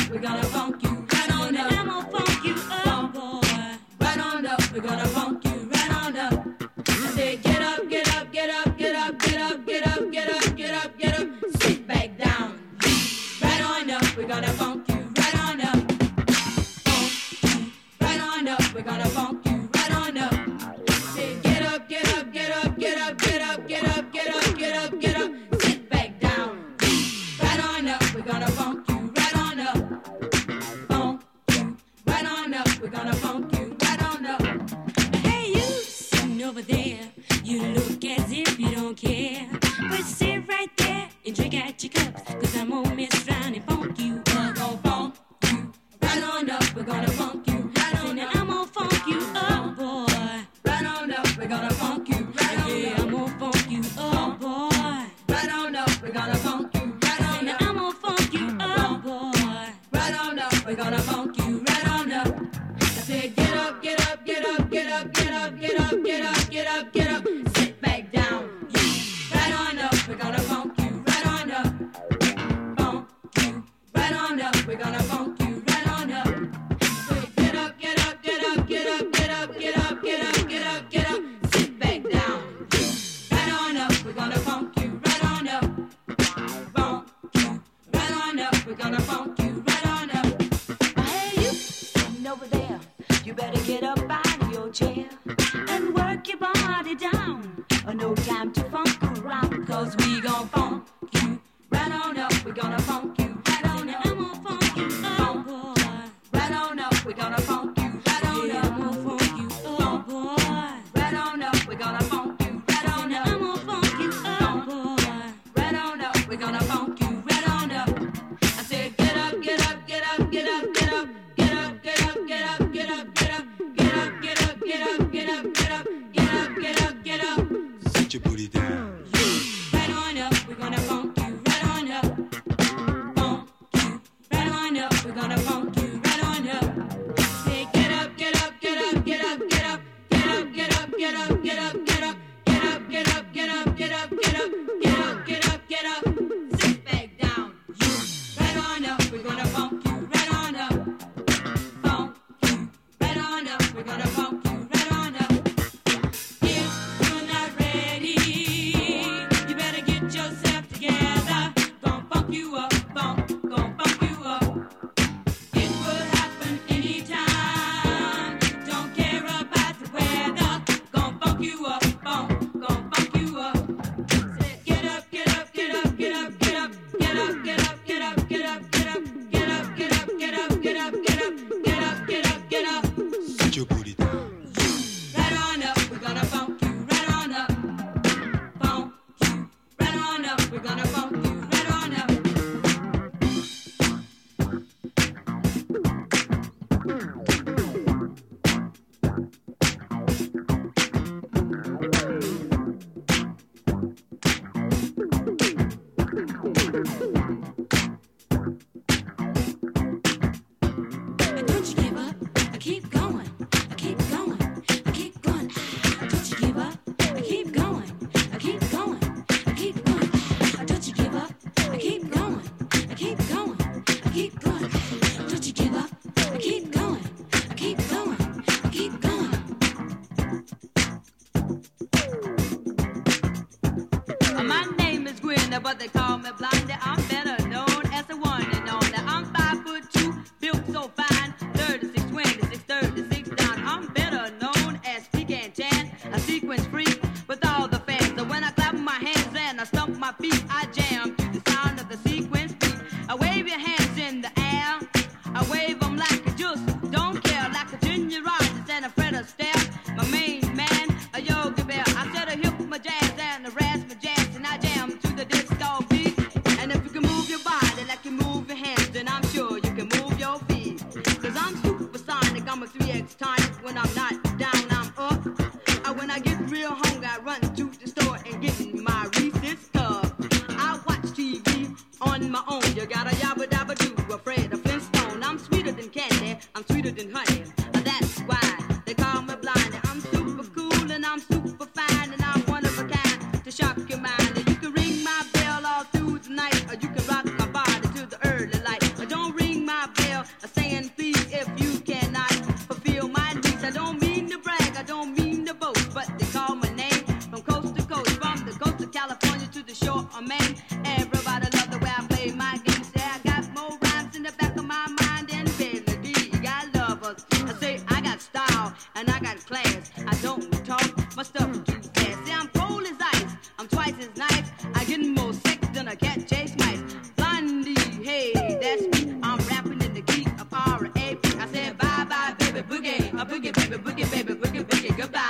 we're gonna funk you right on up. I'm gonna funk you up, boy. Right on up, we're gonna funk you right on up. I said get up, get up, get up, get up, get up, get up, get up, get up, get up. Sit back down. Right on up, we're gonna funk you right on up. Funk you right on up, we're gonna funk you right on up. Say get up, get up, get up, get up, get up, get up, get up, get up, get up. Sit back down. Right on up, we're gonna funk you right on up. Funk you right on up, we're gonna funk you right on up. Hey, you sitting over there, you look as if you don't care. But sit right there and drink at your cups, cause I'm gonna mess around and funk you. We're gonna funk you right on up, we're gonna funk you right on up. I'm gonna funk you up, boy. Right on up, we're gonna funk you right on up. Yeah, I'm gonna funk you up, boy. Right on up, we're gonna funk you right on up. I'm gonna funk you up, boy. Right on up, we're gonna funk you right on up. I said get up, get up, get up, get up, get up, get up, get up, get up, get up. Sit back down. Right on up, we're gonna funk you right on up. Funk you right on up, we're gonna funk you right on up. Say get up, get up, get up, get up, get up, get up, get up, get up, get up. Sit back down. Right on up, we're gonna funk you right on up. Funk you right on up, we're gonna funk you right on up. Hey, you sitting over there, you better get up out of your chair and work your body down. No time to funk around, cause we gon' funk you right on up, we gonna funk you right on up. I'm gonna funk you up, boy. Right on up, we gonna funk you right on up. I'm gonna funk you up, boy. Right on up, we gonna funk you right on up. I'm gonna funk you up, boy. Right on up, we gonna funk you right on up. I said get up, get up, get up, get up, get up, get up, get up, get up, get up, get up, get up, get up, get up, get up, get up, get up, get up, get up. Sit your booty down. Right on up, we're gonna funk you right on up. Funk you right on up, we're gonna funk you right on up. Say get up, get up, get up, get up, get up, get up, get up, get up, get up, get up, get up, get up, get up, get up, get up, get up, get up, get up. Sit back down. Right on up, we're gonna funk you right on up. Funk you right on up, we're gonna funk you right on up. If you're not ready, you better get yourself together. Gon' funk you up, gon' funk you up. It will happen anytime. Don't care about the weather. Gon' funk you up, gon' funk you up. Say, get up, get up, get up, get up, get up, get up, get up, get up, get up, get up, get up, get up, get up, get up, get up, get up, get up, get up. Sit your booty down. Right on up, we're gonna funk you right on up. Funk you right on up, we're gonna funk you right on up. Don't you give up, I keep going, I keep going, I keep going. Don't you give up, I keep going, I keep going, I keep going. Don't you give up, I keep going, I keep going, I keep going. Don't you give up, I keep going, I keep going, I keep going. My name is Gwenda, but they call me Blondie. I'm better known as the one and only. I'm 5'2", built so fine, 36, 26, 36 down. I'm better known as Pecan Chan, a sequence freak with all the fans. So when I clap my hands and I stomp my feet, I jam to the sound of the sequence beat. I wave your hands in the air, I wave them like you just don't care, like a Ginger Rogers and a Fred Astaire. My main man, a Yogi Bear. I said a hip my jazz and a rasp my jazz, and I jam to the disco beat. And if you can move your body like you move your hands, then I'm sure you can move your feet. Cause I'm supersonic, I'm a 3X tonic. When I'm not down, I'm up. When I get real hungry, I run to the store and get in my Reese's cup. I watch TV on my own. You got a yabba dabba do, afraid of Flintstone. I'm sweeter than candy, I'm sweeter than honey. That's why they call me Blondie. I'm super cool and I'm super fine, and I'm one of a kind to shock your mind. And you can ring my bell all through the night, or you can rock my body to the early light. Or don't ring my bell saying please if you cannot fulfill my needs. I don't mean to brag, I don't mean to boast, but they call my name from coast to coast, from the coast of California to the shore of Maine. Everybody love the way I play my game. Say I got more rhymes in the back of my mind than melody. I love us. I say I got style and I got class. I don't talk my stuff too fast. See, I'm cold as ice, I'm twice as nice. I get more sex than a cat chase mice. Blondie, hey, that's me. I'm rapping in the key of R.A.P. I said bye bye baby boogie, a boogie baby boogie baby boogie boogie goodbye.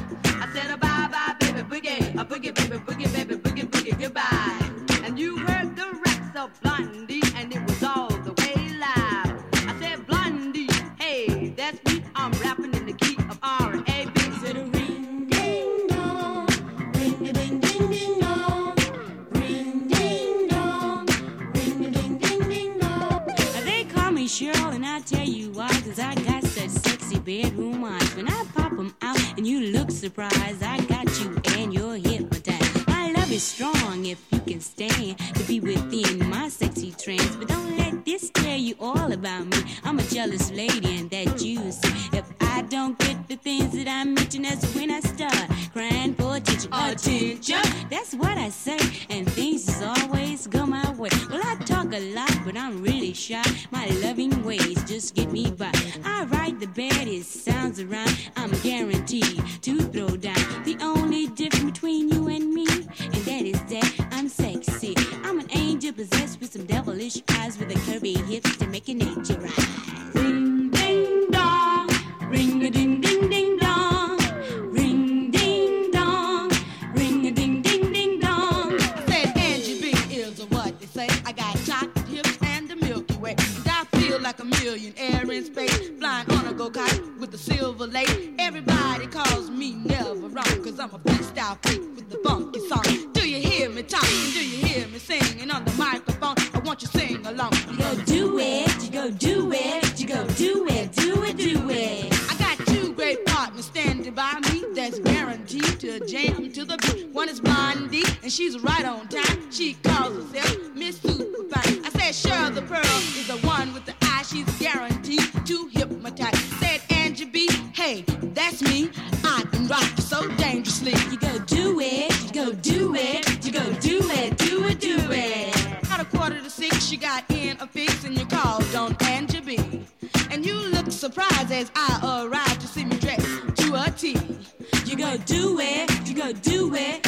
I said a bye bye baby boogie, a boogie baby boogie baby boogie boogie goodbye. And you heard the raps of Blondie, and it was all the way live. I said Blondie, hey, that's me. I'm rapping in the key of R.A.P. Said a ring ding dong, ring a ding ding ding dong, ring ding dong, ring a ding ding ding dong. They call me Cheryl, and I tell you why, 'cause I got such sexy bedroom eyes. When I pop them out and you look surprised, I got you and you're hypnotized. My love is strong if you can stand to be within my sexy trance. But don't let this tell you all about me. I'm a jealous lady, and that you see. If I don't get the things that I mention, that's when I start crying for attention. Attention, that's what I say, and things just always go my way. Well, I talk a lot, but I'm really shy. My loving ways just get me by. I write the baddest sounds around. I'm guaranteed to throw down. The only difference between you and me, and that is that I'm sexy. I'm an angel possessed with some devilish eyes, with a curvy hips to make your nature rise. Ring ding dong, ring a ding ding ding dong, ring ding dong, ring a ding ding ding dong. I said Angie B is what they say. I got chocolate hips and the Milky Way. And I feel like a millionaire in space, flying on a go-kart with the silver lake. Everybody calls me never wrong, 'cause I'm a freestyle freak with the funky song. Do you hear me talking? Do you hear me singing on the microphone? I want you to sing along. You go do it, you go do it, you go do it, do it, do it. I got two great partners standing by me that's guaranteed to jam to the beat. One is Blondie, and she's right on time. She calls herself Miss Superfine. I said Cheryl the Pearl is the one with the eye. She's guaranteed to hypnotize. Said Angie B, hey, that's me. I can rock you so dangerously. You go do it, you go do it, you go do it, do it, do it. At 5:45, she got in a fix, and you called on Angie B. And you look surprised as I arrived to see me dressed to a T. You go do it, you go do it,